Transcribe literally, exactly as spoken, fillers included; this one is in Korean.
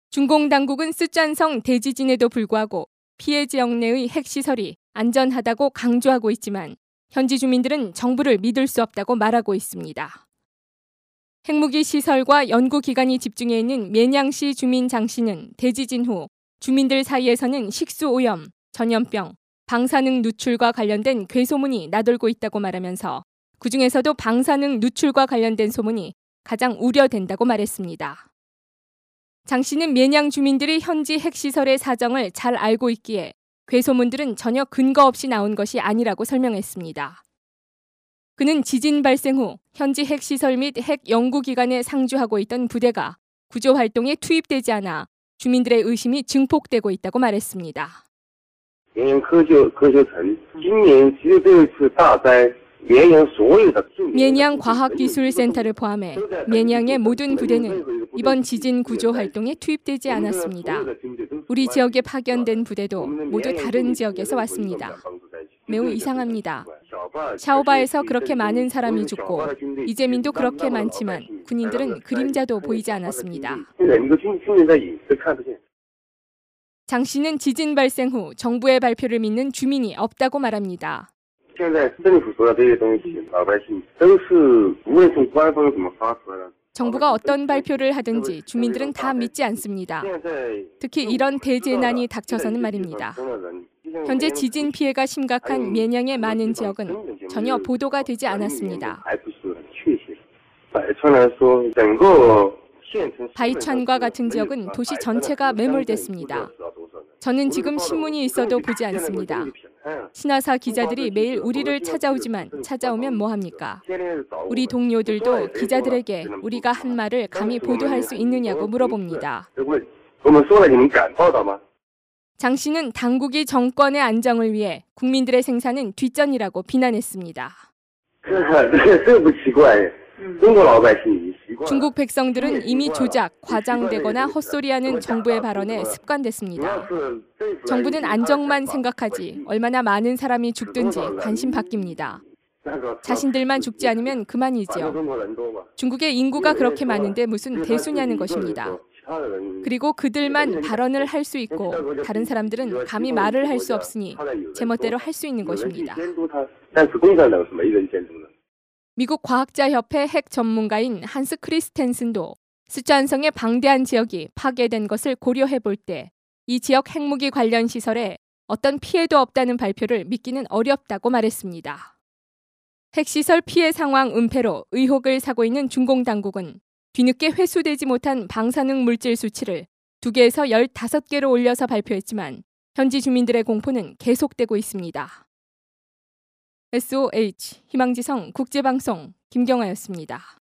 중공 당국은 쓰촨성 대지진에도 불구하고 피해 지역 내의 핵시설이 안전하다고 강조하고 있지만 현지 주민들은 정부를 믿을 수 없다고 말하고 있습니다. 핵무기 시설과 연구기관이 집중해 있는 벱양시 주민 장 씨는 대지진 후 주민들 사이에서는 식수오염, 전염병, 방사능 누출과 관련된 괴소문이 나돌고 있다고 말하면서 그중에서도 방사능 누출과 관련된 소문이 가장 우려된다고 말했습니다. 장 씨는 벱양 주민들이 현지 핵시설의 사정을 잘 알고 있기에 괴소문들은 전혀 근거 없이 나온 것이 아니라고 설명했습니다. 그는 지진 발생 후 현지 핵시설 및 핵연구기관에 상주하고 있던 부대가 구조활동에 투입되지 않아 주민들의 의심이 증폭되고 있다고 말했습니다. 벱양 과학기술센터를 포함해 벱양의 모든 부대는 이번 지진 구조 활동에 투입되지 않았습니다. 우리 지역에 파견된 부대도 모두 다른 지역에서 왔습니다. 매우 이상합니다. 샤오바에서 그렇게 많은 사람이 죽고 이재민도 그렇게 많지만 군인들은 그림자도 보이지 않았습니다. 장 씨는 지진 발생 후 정부의 발표를 믿는 주민이 없다고 말합니다. 정부가 어떤 발표를 하든지 주민들은 다 믿지 않습니다. 특히 이런 대재난이 닥쳐서는 말입니다. 현재 지진 피해가 심각한 벱양의 많은 지역은 전혀 보도가 되지 않았습니다. 바이천과 같은 지역은 도시 전체가 매몰됐습니다. 저는 지금 신문이 있어도 보지 않습니다. 신화사 기자들이 매일 우리를 찾아오지만 찾아오면 뭐합니까? 우리 동료들도 기자들에게 우리가 한 말을 감히 보도할 수 있느냐고 물어봅니다. 장 씨는 당국이 정권의 안정을 위해 국민들의 생사는 뒷전이라고 비난했습니다. 중국 백성들은 이미 조작, 과장되거나 헛소리하는 정부의 발언에 습관됐습니다. 정부는 안정만 생각하지 얼마나 많은 사람이 죽든지 관심 바뀝니다. 자신들만 죽지 않으면 그만이지요. 중국의 인구가 그렇게 많은데 무슨 대수냐는 것입니다. 그리고 그들만 발언을 할 수 있고 다른 사람들은 감히 말을 할 수 없으니 제멋대로 할 수 있는 것입니다. 미국 과학자협회 핵 전문가인 한스 크리스텐슨도 쓰촨성의 방대한 지역이 파괴된 것을 고려해 볼 때 이 지역 핵무기 관련 시설에 어떤 피해도 없다는 발표를 믿기는 어렵다고 말했습니다. 핵시설 피해 상황 은폐로 의혹을 사고 있는 중공 당국은 뒤늦게 회수되지 못한 방사능 물질 수치를 두 개에서 열다섯 개로 올려서 발표했지만 현지 주민들의 공포는 계속되고 있습니다. 에스오에이치 희망지성 국제방송 김경아였습니다.